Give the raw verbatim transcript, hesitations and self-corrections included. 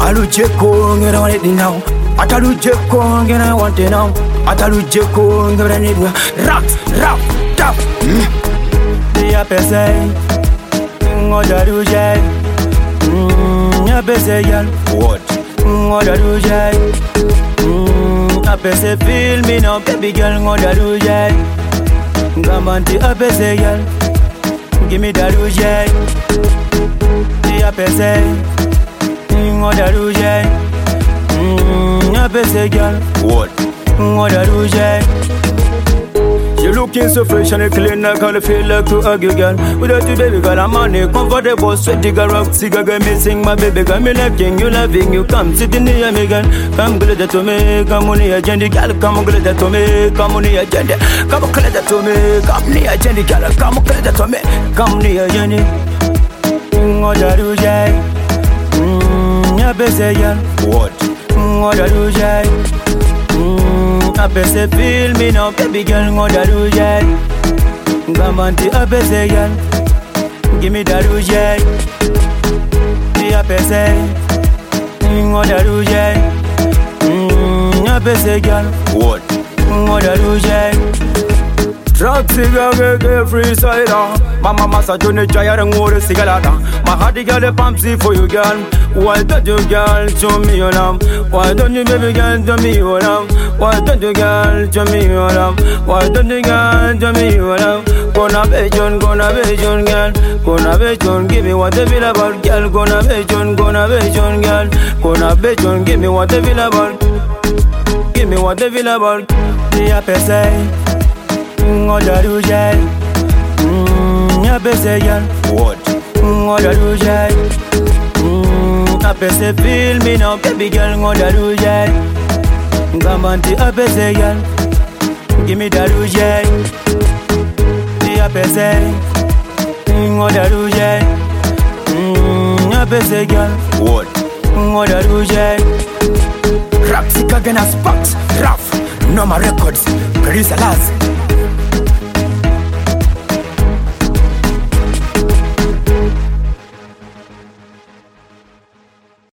Alujeko, get on it now. Atalujeko, get I want it now. Atalujeko, get I need now. Rap, rap, tap. Ya pese, ngoda ruje. Ya pese yal. What? Ngoda ruje. Ya pese feel me now, baby girl, ngoda ruje. Gamanti ya pese yal. Give me that ruje. Ya pese. Ngoda ruje. Ya pese girl. What? Ngoda ruje. You looking so fresh and clean, I can't feel like to argue, girl. Without you, baby girl, I'm on it. Comfortable, sweaty girl, rock, cigar, girl, missing my baby girl. Me liking you, loving you. Come sit in near me, girl. Come glitter to me, come on here, agenda, girl. Come glitter to me, come on here, agenda. Come glitter to me, come near agenda, girl. Come glitter to me, come near agenda. Ngoda ruje. Ya pese girl. What? Ngoda ruje. I pese feel me now, baby girl, ngoda ruje. Gamanti I pese girl. Give me that ruje. I pese ngoda ruje. I pese girl. What? Ngoda ruje. Drug cigar, get free cider. Mama massa don't try and water cigarette. My heart girl, pump see for you, girl. Why don't you, girl, show me your love? Why don't you, baby girl, show me your love? Why don't you, girl, show me your love? Why don't you, girl, show me your love? Gonna be John, gonna be John, girl. Gonna be John, give me what they feel about, girl. Gonna be John, gonna be John, girl. Gonna be John, give me what they feel about. Give me what they feel about. Ya pese, ngoda ruje. Ya pese, girl. What? Ngoda ruje. I pese feel me now, baby girl, ngoda ruje. Gamanti I pese girl. Give me that ruje. I pese ngoda ruje. I pese girl. What? Ngoda ruje. Rap sick again as sparks. Rough, no my records. Producer Laz.